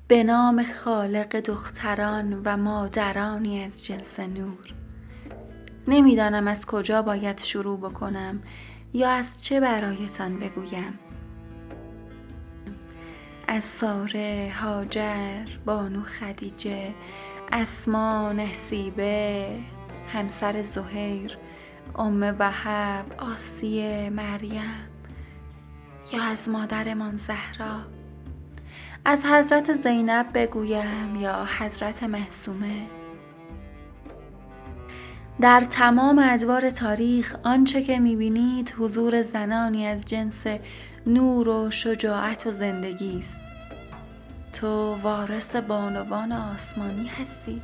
به نام خالق دختران و مادرانی از جنس نور. نمیدانم از کجا باید شروع بکنم یا از چه برایتان بگویم. از ساره، هاجر، بانو خدیجه، اسما، نصیبه، همسر زهیر، ام وهب، آسیه، مریم، یا از مادرمان زهرا. از حضرت زینب بگویم یا حضرت معصومه. در تمام ادوار تاریخ آنچه که می‌بینید حضور زنانی از جنس نور و شجاعت و زندگی است. تو وارث بانوان آسمانی هستی.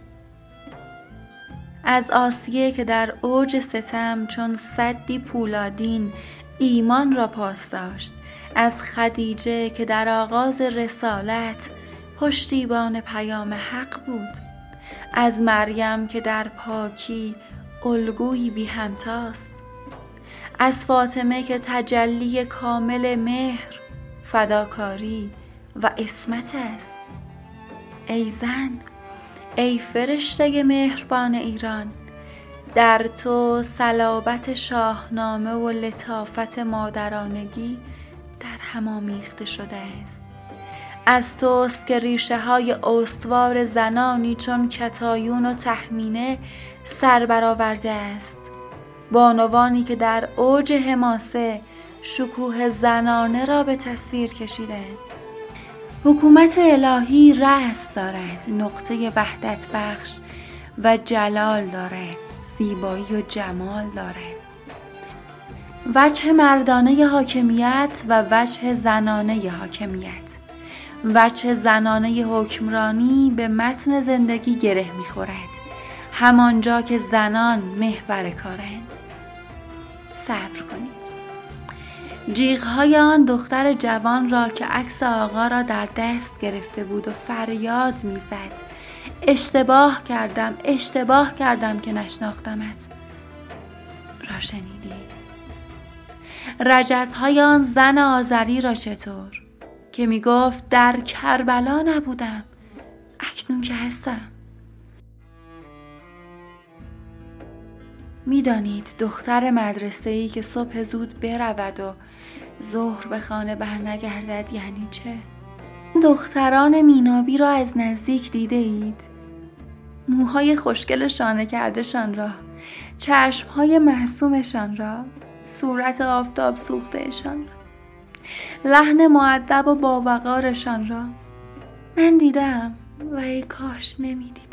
از آسیه که در اوج ستم چون سدی پولادین ایمان را پاس داشت، از خدیجه که در آغاز رسالت پشتیبان پیام حق بود، از مریم که در پاکی الگویی بی همتاست، از فاطمه که تجلی کامل مهر، فداکاری و عصمت است. ای زن، ای فرشته مهربان ایران، در تو صلابت شاهنامه و لطافت مادرانگی در هم آمیخته شده است. از توست که ریشه های استوار زنانی چون کتایون و تهمینه سر برآورده است. بانوانی که در اوج حماسه شکوه زنانه را به تصویر کشیده. حکومت الهی رأس دارد، نقطه وحدت بخش و جلال دارد، زیبایی و جمال دارد. وجه مردانه حاکمیت و وجه زنانه حاکمیت. وجه زنانه حکمرانی به متن زندگی گره می‌خورد، همانجا که زنان محور کارند. صبر کنید. جیغ‌های آن دختر جوان را که عکس آقا را در دست گرفته بود و فریاد می‌زد: اشتباه کردم که نشناختمت، را شنیدید؟ رجزهای آن زن آذری را چطور که میگفت در کربلا نبودم، اکنون که هستم؟ میدانید دختر مدرسه‌ای که صبح زود برود و ظهر به خانه برنگردد یعنی چه؟ دختران مینابی را از نزدیک دیده اید؟ موهای خوشگل شانه کردشان را، چشمهای معصومشان را، صورت آفتاب سوختهشان را، لحن مؤدب و باوقارشان را من دیدم و ای کاش نمیدیدم.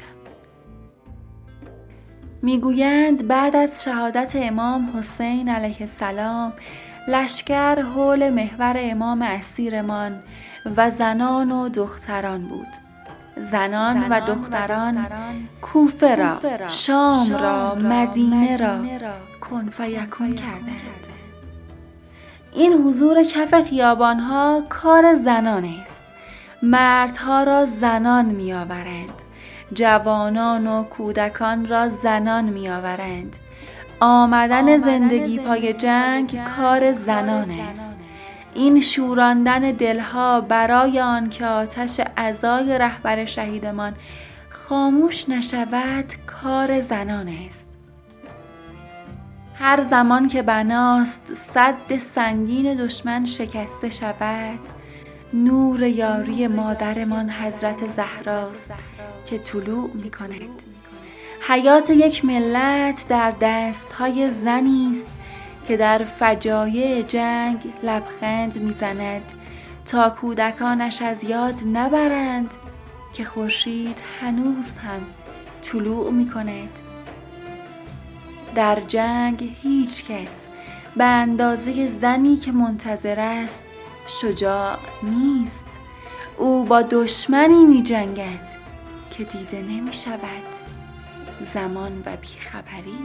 میگویند بعد از شهادت امام حسین علیه السلام لشکر حول محور امام اسیرمان و زنان و دختران بود. زنان و دختران کوفه را، شام را، مدینه را کن فیکون کردند. این حضور کف خیابانها کار زنان است. مردها را زنان می آورند، جوانان و کودکان را زنان می آورند. آمدن زندگی پای جنگ کار زنان است. این شوراندن دلها برای آن که آتش عزای رهبر شهیدمان خاموش نشود کار زنان است. هر زمان که بناست سد سنگین دشمن شکسته شود، نور یاری مادرمان حضرت زهراست که طلوع می کند. حیات یک ملت در دستهای زنی است که در فجایع جنگ لبخند میزند تا کودکانش از یاد نبرند که خورشید هنوز هم طلوع می کند. در جنگ هیچ کس به اندازه زنی که منتظر است شجاع نیست. او با دشمنی می جنگد که دیده نمی شود. زمان و بیخبری.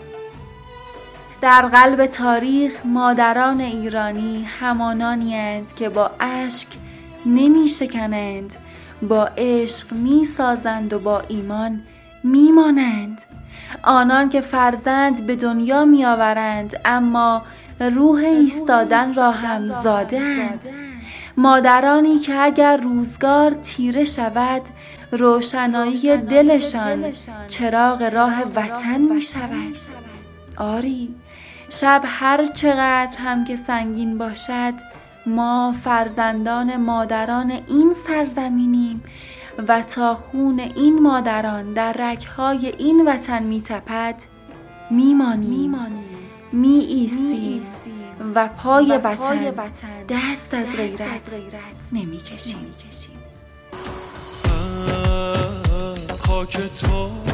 در قلب تاریخ مادران ایرانی همانانی اند که با اشک نمی شکنند، با عشق می سازند و با ایمان می مانند. آنان که فرزند به دنیا می آورند اما روح ایستادن را هم زاده اند. مادرانی که اگر روزگار تیره شود، روشنایی دلشان چراغ راه وطن می شود. آری، شب هر چقدر هم که سنگین باشد، ما فرزندان مادران این سرزمینیم و تا خون این مادران در رگ‌های این وطن می تپد، می مانیم، می ایستیم و پای وطن دست از غیرت نمی کشیم. از خاک تو